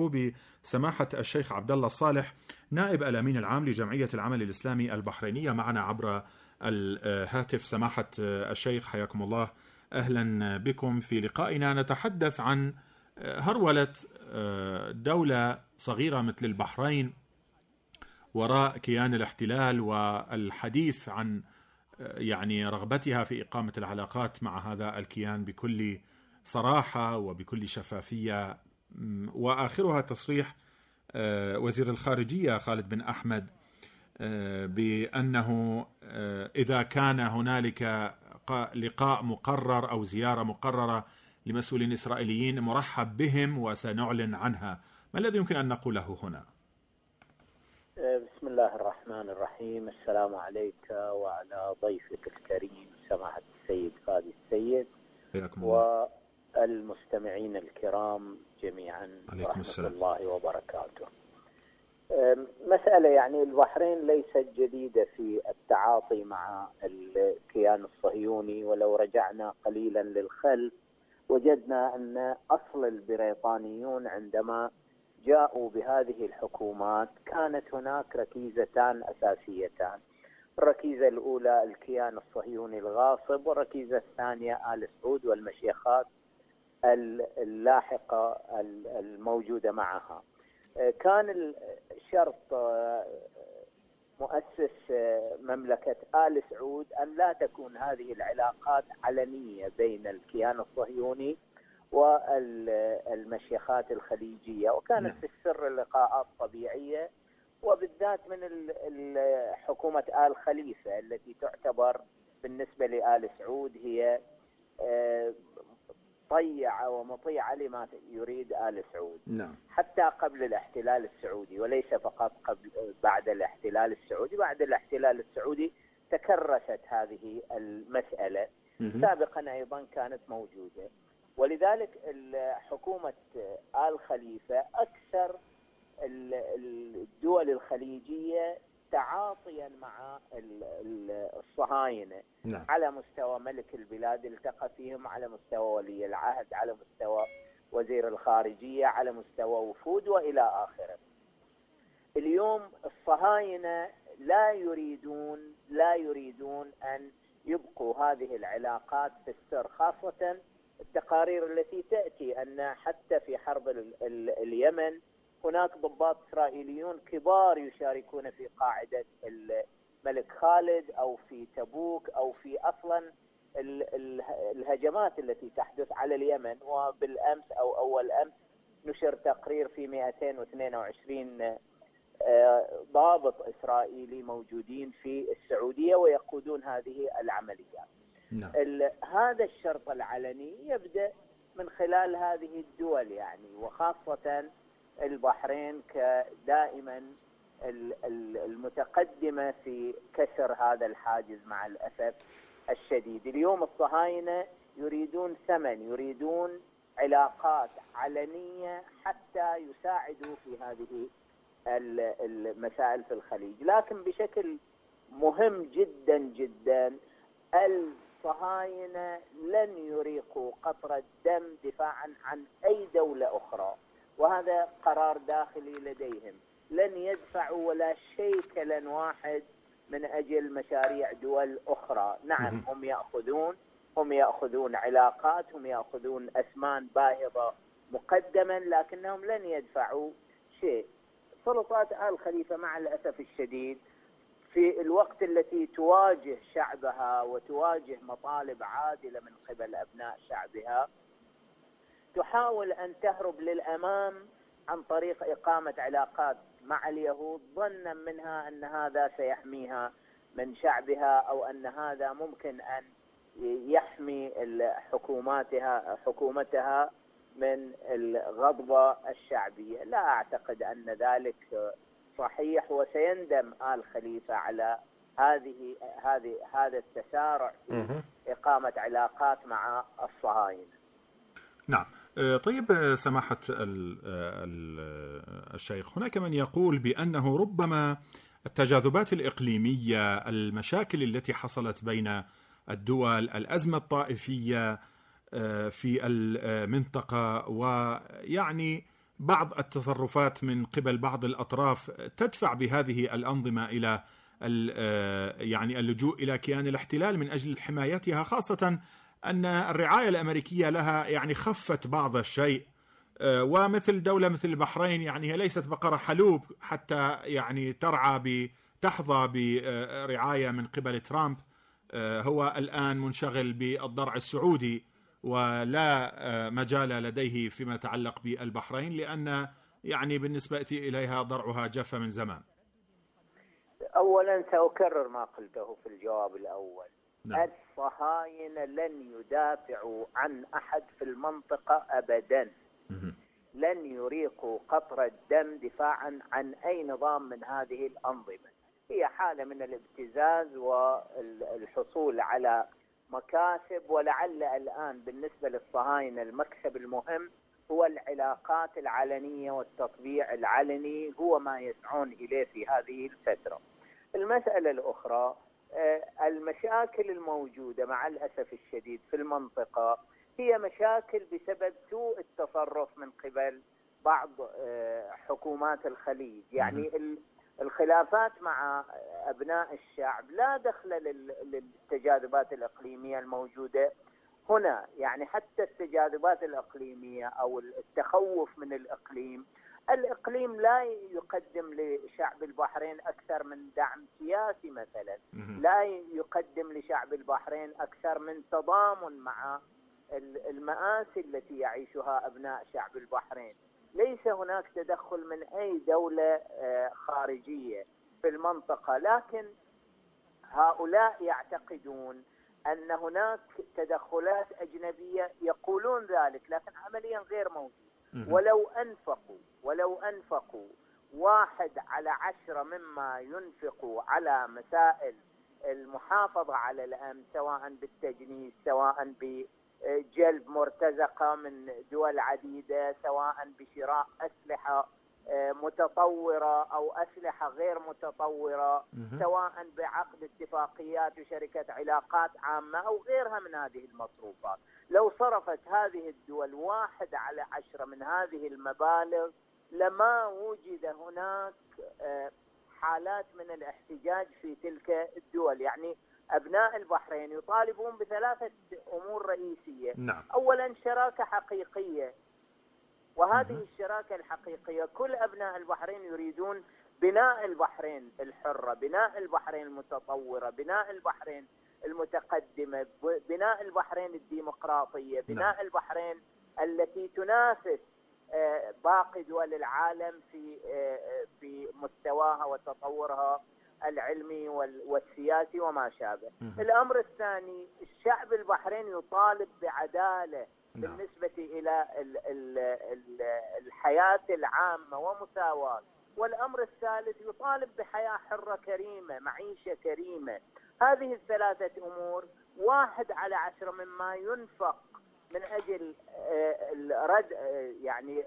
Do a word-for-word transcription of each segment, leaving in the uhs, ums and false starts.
أرحب بسماحة الشيخ عبد الله الصالح نائب الأمين العام لجمعية العمل الإسلامي البحرينية معنا عبر الهاتف. سماحة الشيخ حياكم الله، أهلا بكم في لقائنا. نتحدث عن هرولة دولة صغيرة مثل البحرين وراء كيان الاحتلال والحديث عن يعني رغبتها في إقامة العلاقات مع هذا الكيان بكل صراحة وبكل شفافية، وآخرها تصريح وزير الخارجية خالد بن أحمد بأنه إذا كان هنالك لقاء مقرر أو زيارة مقررة لمسؤولين إسرائيليين مرحب بهم وسنعلن عنها. ما الذي يمكن أن نقوله هنا؟ بسم الله الرحمن الرحيم. السلام عليك وعلى ضيفك الكريم سماحة السيد خالد السيد والمستمعين الكرام جميعا ورحمة الله وبركاته. مسألة يعني البحرين ليست جديدة في التعاطي مع الكيان الصهيوني، ولو رجعنا قليلا للخلف وجدنا أن أصل البريطانيون عندما جاءوا بهذه الحكومات كانت هناك ركيزتان أساسيتان. الركيزة الأولى الكيان الصهيوني الغاصب، والركيزة الثانية آل سعود والمشيخات اللاحقة الموجودة معها. كان الشرط مؤسس مملكة آل سعود أن لا تكون هذه العلاقات علنية بين الكيان الصهيوني والمشيخات الخليجية، وكانت في السر لقاءات طبيعية، وبالذات من حكومة آل خليفة التي تعتبر بالنسبة لآل سعود هي طيعة ومطيعة لما يريد آل سعود. نعم. حتى قبل الاحتلال السعودي، وليس فقط قبل بعد الاحتلال السعودي. بعد الاحتلال السعودي تكرست هذه المسألة، سابقا أيضا كانت موجودة، ولذلك حكومة آل خليفة أكثر الدول الخليجية تعاطيا مع الصهاينة. نعم. على مستوى ملك البلاد التقى فيهم، على مستوى ولي العهد، على مستوى وزير الخارجية، على مستوى وفود وإلى آخره. اليوم الصهاينة لا يريدون لا يريدون أن يبقوا هذه العلاقات في السر، خاصة التقارير التي تأتي أن حتى في حرب ال ال اليمن هناك ضباط إسرائيليون كبار يشاركون في قاعدة الملك خالد أو في تبوك أو في أصلا ال ال الهجمات التي تحدث على اليمن. وبالأمس أو أول أمس نشر تقرير في مئتين واثنين وعشرين ضابط إسرائيلي موجودين في السعودية ويقودون هذه العمليات. نعم. هذا الشرط العلني يبدأ من خلال هذه الدول يعني، وخاصة البحرين كدائما المتقدمة في كسر هذا الحاجز مع الأسف الشديد. اليوم الصهاينة يريدون ثمن، يريدون علاقات علنية حتى يساعدوا في هذه المسائل في الخليج. لكن بشكل مهم جدا جدا الصهاينة لن يريقوا قطرة دم دفاعا عن أي دولة أخرى، وهذا قرار داخلي لديهم. لن يدفعوا ولا شيكلا واحد من أجل مشاريع دول أخرى. نعم، هم يأخذون هم يأخذون علاقات، هم يأخذون أثمان باهظة مقدما، لكنهم لن يدفعوا شيء. سلطات آل خليفة مع الأسف الشديد في الوقت التي تواجه شعبها وتواجه مطالب عادلة من قبل أبناء شعبها تحاول أن تهرب للأمام عن طريق إقامة علاقات مع اليهود، ظنا منها أن هذا سيحميها من شعبها، أو أن هذا ممكن أن يحمي حكوماتها حكومتها من الغضبة الشعبية. لا أعتقد أن ذلك صحيح، وسيندم آل خليفة على هذه هذه هذا التسارع في إقامة علاقات مع الصهاينة. نعم. طيب سماحة الشيخ، هناك من يقول بأنه ربما التجاذبات الإقليمية، المشاكل التي حصلت بين الدول، الأزمة الطائفية في المنطقة، ويعني بعض التصرفات من قبل بعض الأطراف تدفع بهذه الأنظمة إلى يعني اللجوء إلى كيان الاحتلال من أجل حمايتها، خاصة أن الرعاية الأمريكية لها يعني خفت بعض الشيء، ومثل دولة مثل البحرين يعني هي ليست بقرة حلوب حتى يعني ترعى تحظى برعاية من قبل ترامب. هو الآن منشغل بالضرع السعودي ولا مجال لديه فيما يتعلق بالبحرين، لأن يعني بالنسبة إليها ضرعها جف من زمان. أولا سأكرر ما قلته في الجواب الأول. نعم. الصهاينة لن يدافعوا عن أحد في المنطقة أبدا. لن يريقوا قطرة دم دفاعا عن أي نظام من هذه الأنظمة. هي حالة من الابتزاز والحصول على مكاسب، ولعل الآن بالنسبة للصهاينة المكسب المهم هو العلاقات العلنية والتطبيع العلني، هو ما يسعون إليه في هذه الفترة. المسألة الأخرى، المشاكل الموجودة مع الأسف الشديد في المنطقة هي مشاكل بسبب سوء التصرف من قبل بعض حكومات الخليج. يعني الخلافات مع أبناء الشعب لا دخل للتجاذبات الإقليمية الموجودة هنا. يعني حتى التجاذبات الإقليمية أو التخوف من الإقليم، الإقليم لا يقدم لشعب البحرين أكثر من دعم سياسي مثلا، لا يقدم لشعب البحرين أكثر من تضامن مع المآسي التي يعيشها أبناء شعب البحرين. ليس هناك تدخل من أي دولة خارجية في المنطقة، لكن هؤلاء يعتقدون أن هناك تدخلات أجنبية، يقولون ذلك لكن عمليا غير موجود. ولو أنفقوا ولو أنفقوا واحد على عشرة مما ينفقوا على مسائل المحافظة على الأمن، سواء بالتجنيس، سواء بجلب مرتزقة من دول عديدة، سواء بشراء أسلحة متطورة أو أسلحة غير متطورة، سواء بعقد اتفاقيات وشركة علاقات عامة أو غيرها من هذه المصروفات، لو صرفت هذه الدول واحد على عشرة من هذه المبالغ لما وجد هناك حالات من الاحتجاج في تلك الدول. يعني أبناء البحرين يطالبون بثلاثة أمور رئيسية. نعم. أولا شراكة حقيقية، وهذه الشراكة الحقيقية كل أبناء البحرين يريدون بناء البحرين الحرة، بناء البحرين المتطورة، بناء البحرين المتقدمة، بناء البحرين الديمقراطية، بناء البحرين التي تنافس باقي دول العالم في في مستواها وتطورها العلمي والسياسي وما شابه. الأمر الثاني، الشعب البحريني يطالب بعدالة بالنسبة إلى الحياة العامة ومساواة. والأمر الثالث يطالب بحياة حرة كريمة، معيشة كريمة. هذه الثلاثة أمور واحد على عشرة مما ينفق من أجل رد يعني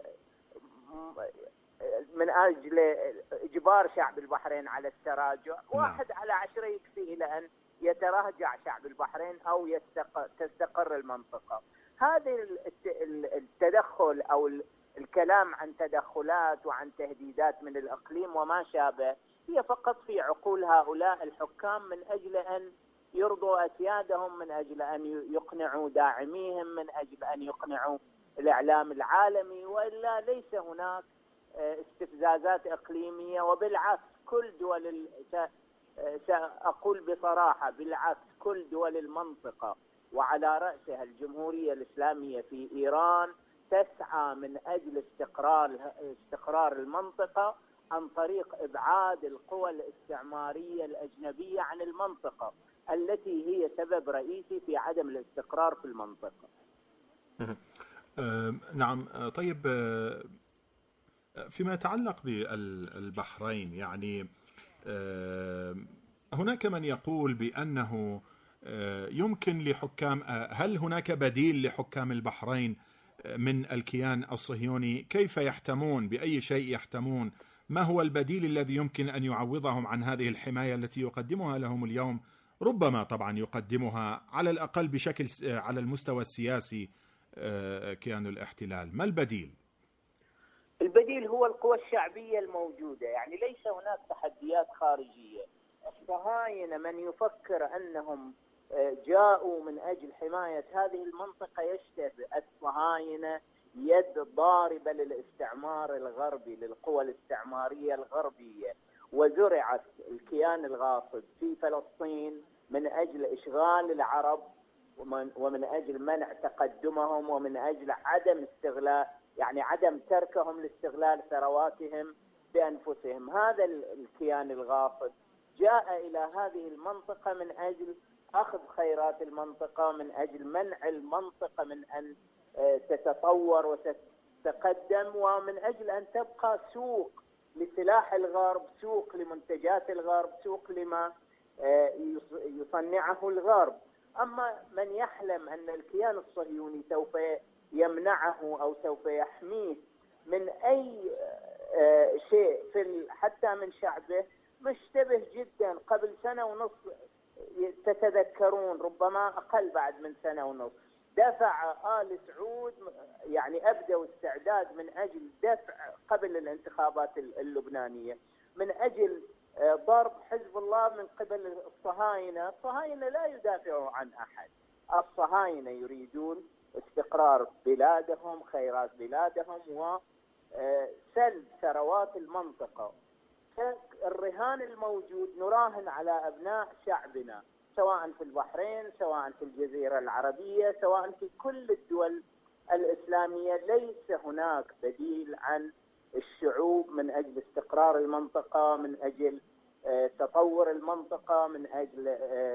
من أجل إجبار شعب البحرين على التراجع، واحد على عشرة يكفي إلى أن يتراجع شعب البحرين أو يستقر تستقر المنطقة. هذه التدخل أو الكلام عن تدخلات وعن تهديدات من الإقليم وما شابه هي فقط في عقول هؤلاء الحكام من أجل أن يرضوا أسيادهم، من أجل أن يقنعوا داعميهم، من أجل أن يقنعوا الإعلام العالمي، وإلا ليس هناك استفزازات إقليمية. وبالعكس كل دول، سأقول بصراحة بالعكس، كل دول المنطقة وعلى رأسها الجمهورية الإسلامية في إيران تسعى من أجل استقرار استقرار المنطقة عن طريق إبعاد القوى الاستعمارية الأجنبية عن المنطقة التي هي سبب رئيسي في عدم الاستقرار في المنطقة. نعم. طيب، فيما يتعلق بالبحرين، يعني هناك من يقول بأنه يمكن لحكام، هل هناك بديل لحكام البحرين من الكيان الصهيوني؟ كيف يحتمون؟ بأي شيء يحتمون؟ ما هو البديل الذي يمكن أن يعوضهم عن هذه الحماية التي يقدمها لهم اليوم؟ ربما طبعا يقدمها على الأقل بشكل على المستوى السياسي كيان الاحتلال. ما البديل؟ البديل هو القوى الشعبية الموجودة، يعني ليس هناك تحديات خارجية. الصهاينة من يفكر أنهم جاءوا من أجل حماية هذه المنطقة يشتبه. الصهاينة يد ضاربة للاستعمار الغربي، للقوى الاستعمارية الغربية، وزرعت الكيان الغاصب في فلسطين من أجل إشغال العرب ومن, ومن أجل منع تقدمهم ومن أجل عدم استغلال، يعني عدم تركهم لاستغلال ثرواتهم بأنفسهم. هذا الكيان الغاصب جاء إلى هذه المنطقة من أجل أخذ خيرات المنطقة، من أجل منع المنطقة من أن تتطور وتتقدم، ومن أجل أن تبقى سوق لسلاح الغرب، سوق لمنتجات الغرب، سوق لما يصنعه الغرب. أما من يحلم أن الكيان الصهيوني سوف يمنعه أو سوف يحميه من أي شيء في حتى من شعبه، مشتبه جدا. قبل سنة ونصف تتذكرون، ربما أقل بعد من سنة ونصف، دفع آل سعود، يعني أبدوا استعداد من أجل دفع قبل الانتخابات اللبنانية من أجل ضرب حزب الله من قبل الصهاينة. الصهاينة لا يدافعوا عن أحد، الصهاينة يريدون استقرار بلادهم، خيرات بلادهم، وسلب ثروات المنطقة. الرهان الموجود نراهن على أبناء شعبنا، سواء في البحرين، سواء في الجزيرة العربية، سواء في كل الدول الإسلامية. ليس هناك بديل عن الشعوب من أجل استقرار المنطقة، من أجل تطور المنطقة، من أجل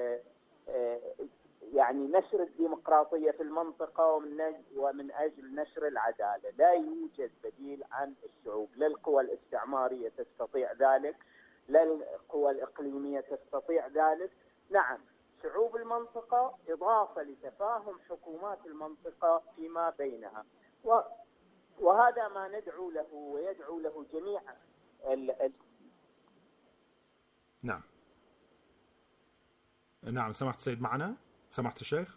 يعني نشر الديمقراطية في المنطقة، ومن أجل نشر العدالة. لا يوجد بديل عن الشعوب. لا القوى الاستعمارية تستطيع ذلك، لا القوى الإقليمية تستطيع ذلك. نعم، شعوب المنطقة إضافة لتفاهم حكومات المنطقة فيما بينها، وهذا ما ندعو له ويدعو له جميع ال... نعم نعم سمحت السيد معنا، سمحت الشيخ.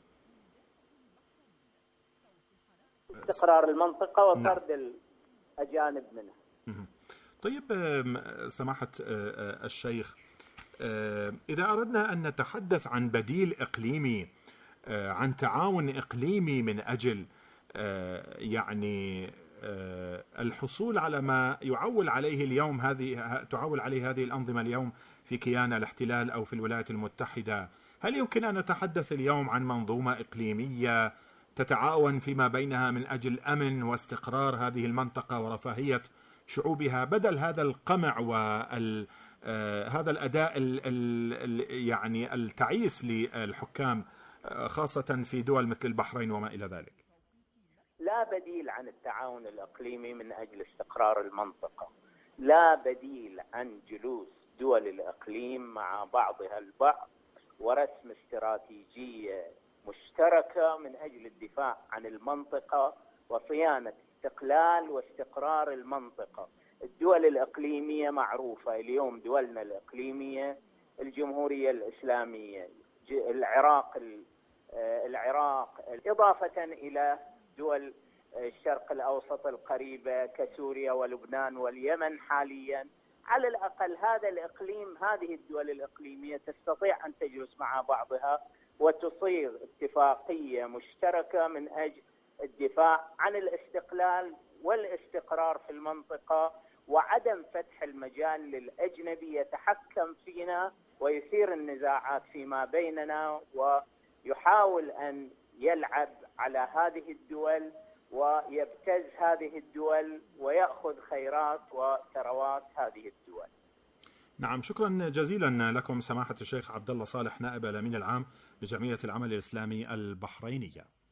استقرار المنطقة وطرد نعم. الأجانب منها. طيب سماحة الشيخ، إذا أردنا أن نتحدث عن بديل إقليمي، عن تعاون إقليمي من أجل يعني الحصول على ما يعول عليه اليوم هذه تعول عليه هذه الأنظمة اليوم في كيان الاحتلال أو في الولايات المتحدة، هل يمكن أن نتحدث اليوم عن منظومة إقليمية تتعاون فيما بينها من أجل أمن واستقرار هذه المنطقة ورفاهية شعوبها، بدل هذا القمع وال هذا الأداء ال ال يعني التعيس للحكام خاصة في دول مثل البحرين وما إلى ذلك؟ لا بديل عن التعاون الإقليمي من أجل استقرار المنطقة، لا بديل عن جلوس دول الإقليم مع بعضها البعض ورسم استراتيجية مشتركة من أجل الدفاع عن المنطقة وصيانة استقلال واستقرار المنطقة. الدول الإقليمية معروفة اليوم، دولنا الإقليمية الجمهورية الإسلامية، العراق العراق إضافة إلى دول الشرق الأوسط القريبة كسوريا ولبنان واليمن حاليا. على الأقل هذا الإقليم، هذه الدول الإقليمية تستطيع أن تجلس مع بعضها وتصيغ اتفاقية مشتركة من أجل الدفاع عن الاستقلال والاستقرار في المنطقة، وعدم فتح المجال للأجنبي يتحكم فينا ويثير النزاعات فيما بيننا ويحاول أن يلعب على هذه الدول ويبتز هذه الدول ويأخذ خيرات وثروات هذه الدول. نعم، شكرا جزيلا لكم سماحة الشيخ عبد الله صالح، نائب الأمين العام لجمعية العمل الإسلامي البحرينية.